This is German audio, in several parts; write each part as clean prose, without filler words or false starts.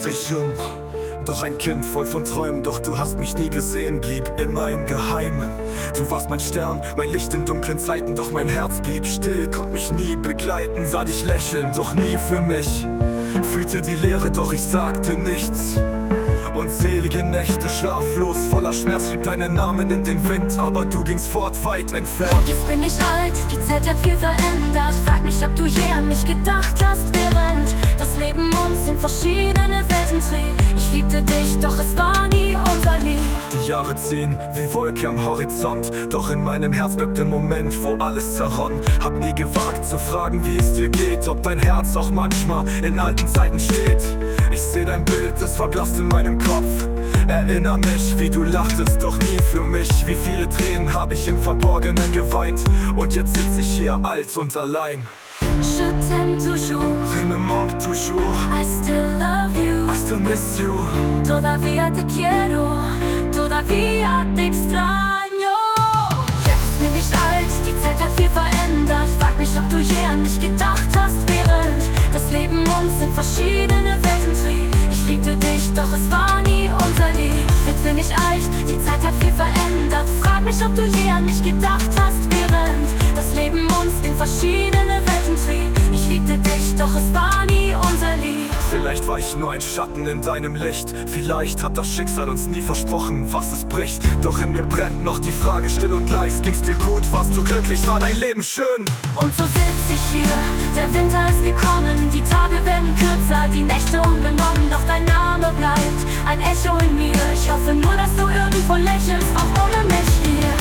hatte ich jung, doch ein Kind voll von Träumen. Doch du hast mich nie gesehen, blieb immer im Geheimen. Du warst mein Stern, mein Licht in dunklen Zeiten. Doch mein Herz blieb still, konnte mich nie begleiten. Sah dich lächeln, doch nie für mich. Fühlte die Leere, doch ich sagte nichts. Unzählige Nächte schlaflos, voller Schmerz schrieb deinen Namen in den Wind. Aber du gingst fort, weit entfernt. Und jetzt bin ich alt, die Zeit hat viel verändert. Frag mich, ob du je an mich gedacht hast, während das Leben uns in verschiedene Welten trieb. Ich liebte dich, doch es war nie unser Lied. Die Jahre ziehen wie Wolke am Horizont, doch in meinem Herz bleibt der Moment, wo alles zerronnen. Hab nie gewagt zu fragen, wie es dir geht, ob dein Herz auch manchmal in alten Zeiten steht. Ich seh dein Bild, es verblasst in meinem Kopf. Erinner mich, wie du lachtest, doch nie für mich. Wie viele Tränen hab ich im Verborgenen geweint. Und jetzt sitz ich hier alt und allein. Je t'aime toujours, Tu me manques toujours, I still love you. I still miss you. Todavía te quiero, todavía te extraño. Jetzt bin ich alt, die Zeit hat viel verändert. Frag mich, ob du je an mich gedacht hast, während das Leben uns in verschiedene Welten trieb. Ich liebte dich, doch es war nie unser Lied. Jetzt bin ich alt, die Zeit hat viel verändert. Frag mich, ob du je an mich gedacht hast, während das Leben uns in verschiedene Welten trieb. Ich liebte dich, doch es war nie unser Lied. Vielleicht war ich nur ein Schatten in deinem Licht. Vielleicht hat das Schicksal uns nie versprochen, was es bricht. Doch in mir brennt noch die Frage still und leis. Ging's dir gut, warst du glücklich, war dein Leben schön? Und so sitz ich hier, der Winter ist gekommen. Die Tage werden kürzer, die Nächte unbenommen. Doch dein Name bleibt ein Echo in mir. Ich hoffe nur, dass du irgendwo lächelst, auch ohne mich hier.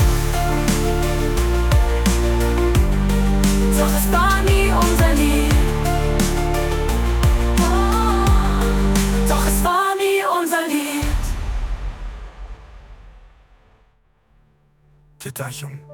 Doch es war nie unser Lied. Doch es war nie unser Lied. Tita Jung.